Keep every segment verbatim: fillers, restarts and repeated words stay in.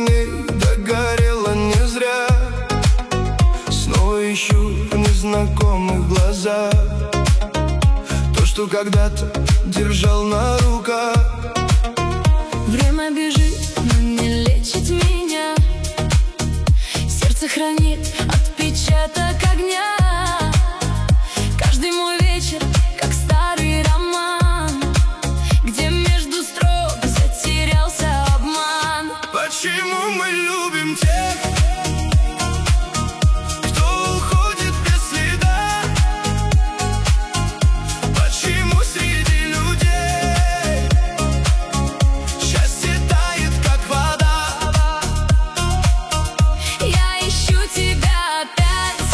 огней догорела не зря. Снова ищу в незнакомых глазах то, что когда-то держал на руках. Время бежит, но не лечит меня. Сердце хранит отпечаток огня. Каждый мой вечер, как старый роман, где между строк затерялся обман. Почему мы любим тех, кто уходит без следа? Почему среди людей счастье тает, как вода? Я ищу тебя опять,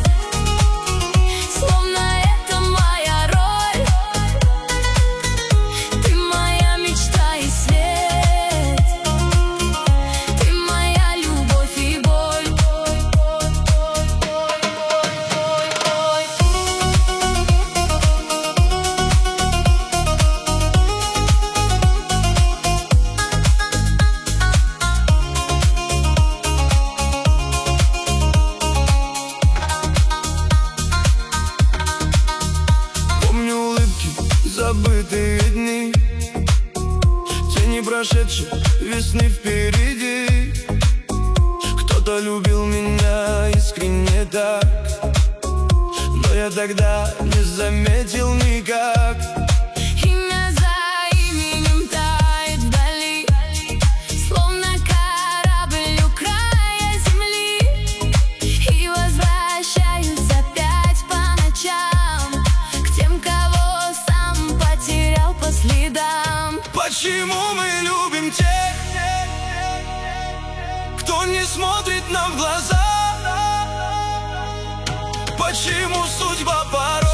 словно это моя роль. Ты моя мечта и свет, ты моя любовь и боль. Помню улыбки, забытые дни, тени прошедшей весны впереди. Кто-то любил меня искренне так, но я тогда не заметил никак. Имя за именем тает вдали, словно корабль у края земли. И возвращаюсь опять по ночам к тем, кого сам потерял по следам. Почему мы любим тех, кто не смотрит нам в глаза? Почему судьба порой